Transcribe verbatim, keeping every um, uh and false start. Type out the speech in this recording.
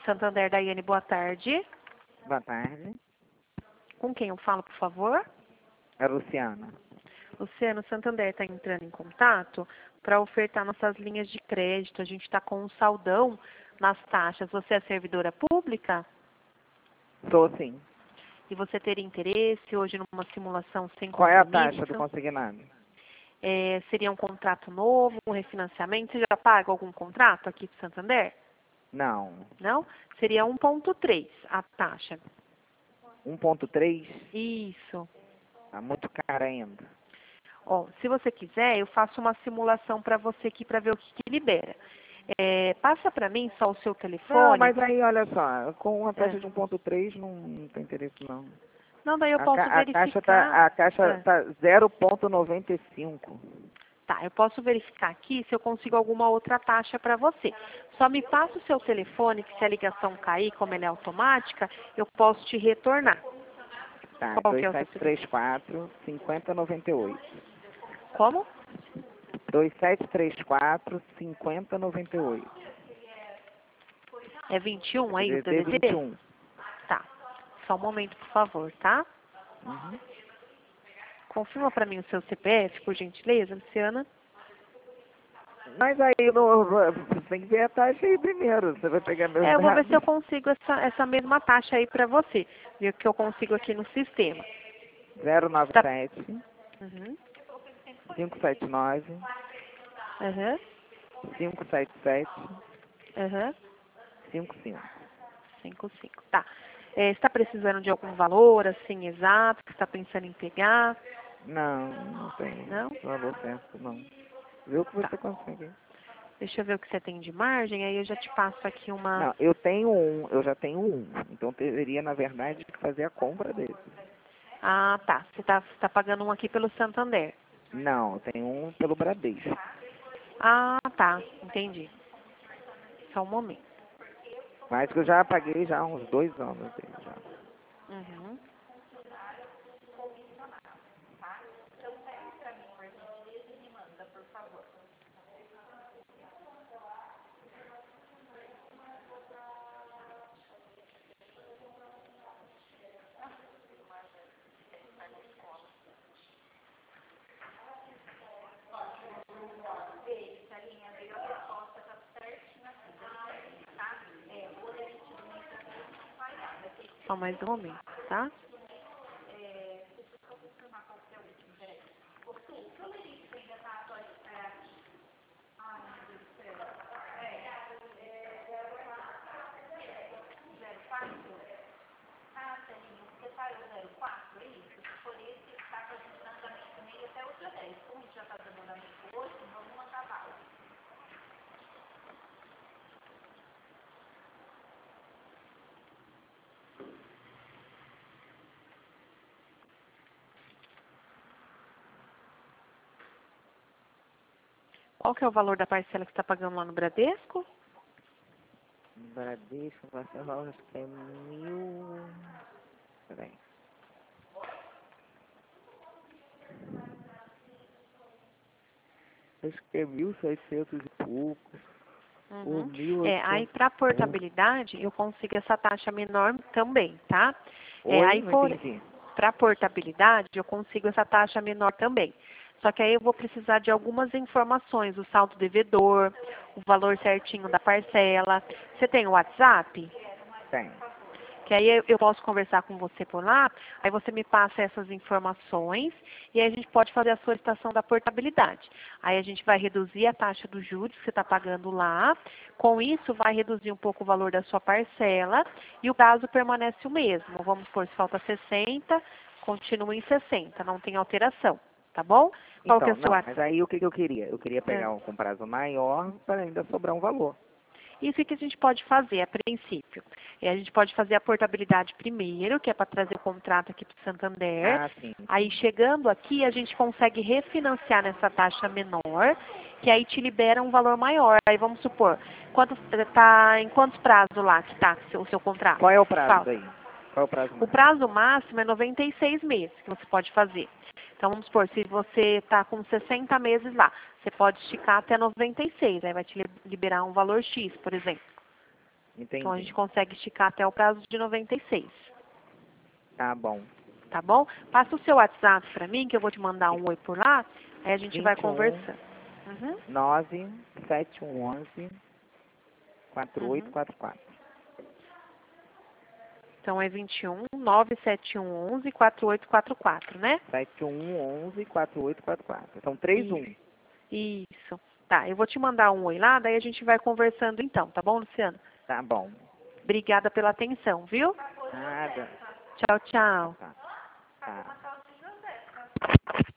Santander, Daiane, boa tarde. Boa tarde. Com quem eu falo, por favor? É Luciana. Luciano, Santander está entrando em contato para ofertar nossas linhas de crédito. A gente está com um saldão nas taxas. Você é servidora pública? Sou sim. E você teria interesse hoje numa simulação sem Qual é a compromisso? taxa do consignado? É, seria um contrato novo, um refinanciamento? Você já paga algum contrato aqui do Santander? Não. Não? Seria um ponto três a taxa. um ponto três? Isso. Tá muito caro ainda. Ó, se você quiser, eu faço uma simulação para você aqui para ver o que, que libera. É, passa para mim só o seu telefone. Não, mas aí, olha só, com uma taxa É. de um ponto três não, não tem interesse não. Não, daí eu A, posso ca- a caixa tá, verificar. a caixa É. tá zero ponto noventa e cinco. Tá, eu posso verificar aqui se eu consigo alguma outra taxa para você. Só me passa o seu telefone, que se a ligação cair, como ela é automática, eu posso te retornar. Tá, Qual que dois é o seu sete telefone? três quatro, cinco zero nove oito. Como? dois sete três quatro, cinco zero nove oito. É vinte e um aí o D D D vinte e D D D? um. Tá. Só um momento, por favor, tá? Uhum. Confirma para mim o seu C P F, por gentileza, Luciana. Mas aí não, você tem que ver a taxa aí primeiro. Você vai pegar meus É, eu vou ver dados. se eu consigo essa, essa mesma taxa aí para você. Ver o que eu consigo aqui no sistema. zero nove Tá. sete, Uhum. cinco sete nove, Aham. cinco sete sete, Aham. cinco cinco. cinco cinco. Tá. É, está precisando de algum valor, assim, exato, que está pensando em pegar? Não, não tem Não? valor certo, não. Vê o que Tá. você consegue. Deixa eu ver o que você tem de margem, aí eu já te passo aqui uma... Não, eu tenho um, eu já tenho um. Então teria, na verdade, que fazer a compra desse. Ah, tá. Você está tá pagando um aqui pelo Santander. Não, eu tenho um pelo Bradesco. Ah, tá. Entendi. Só um momento. Mas que eu já paguei já há uns dois anos dele já. Uhum. Só mais um momento, tá? Qual que é o valor da parcela que você está pagando lá no Bradesco? Bradesco, Barcelona, acho que é mil... Peraí. Acho que é mil e seiscentos e poucos. Ou Uhum. mil e É, aí oitocentos para e poucos. portabilidade eu consigo essa taxa menor também, tá? É, Oi? aí Não por entendi. para portabilidade eu consigo essa taxa menor também. Só que aí eu vou precisar de algumas informações, o saldo devedor, o valor certinho da parcela. Você tem o WhatsApp? Tem. Que aí eu eu posso conversar com você por lá, aí você me passa essas informações e aí a gente pode fazer a solicitação da portabilidade. Aí a gente vai reduzir a taxa dos juros que você está pagando lá, com isso vai reduzir um pouco o valor da sua parcela e o prazo permanece o mesmo. Vamos supor, se falta sessenta, continua em sessenta, não tem alteração, tá bom? Qual que é Então, o seu não, mas WhatsApp? aí o que, que eu queria? Eu queria É. pegar um com prazo maior para ainda sobrar um valor. Isso que a gente pode fazer a princípio. É, a gente pode fazer a portabilidade primeiro, que é para trazer o contrato aqui para o Santander. Ah, sim. Aí chegando aqui, a gente consegue refinanciar nessa taxa menor, que aí te libera um valor maior. Aí vamos supor, quanto, tá, em quantos prazos lá que está o seu, o seu contrato? Qual é o prazo Falta. daí? Qual é o prazo O máximo? prazo máximo é noventa e seis meses que você pode fazer. Então, vamos supor, se você está com sessenta meses lá, você pode esticar até noventa e seis, aí vai te li- liberar um valor X, por exemplo. Entendi. Então a gente consegue esticar até o prazo de noventa e seis. Tá bom. Tá bom? Passa o seu WhatsApp para mim, que eu vou te mandar um oi por lá, aí a gente vai vinte e um, conversando. Uhum. nove sete um onze, quatro oito Uhum. quatro quatro. Então é vinte e um, nove sete um onze, quatro oito quatro quatro, né? sete um onze, quatro oito quatro quatro. São três um. Isso. Isso. Tá, eu vou te mandar um oi lá, daí a gente vai conversando então, tá bom, Luciana? Tá bom. Obrigada pela atenção, viu? Nada. Tchau, tchau. Tá. Tá.